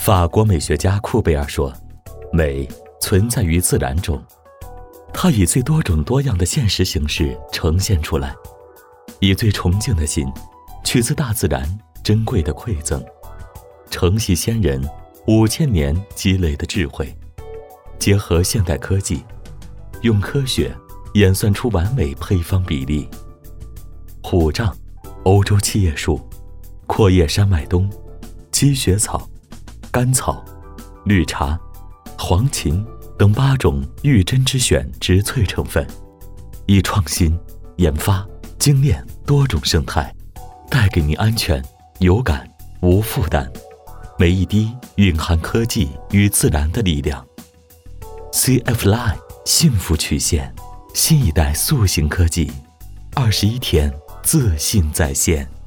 法国美学家库贝尔说，美存在于自然中，它以最多种多样的现实形式呈现出来，以最崇敬的心取自大自然珍贵的馈赠，承袭先人5000年积累的智慧，结合现代科技，用科学演算出完美配方比例。虎杖、欧洲七叶树、阔叶山脉冬、积雪草、甘草、绿茶、黄芩等8种玉珍之选植萃成分，以创新、研发、精炼多种生态，带给你安全、有感、无负担，每一滴蕴含科技与自然的力量。CF Line 幸福曲线，新一代塑形科技，21天自信在线。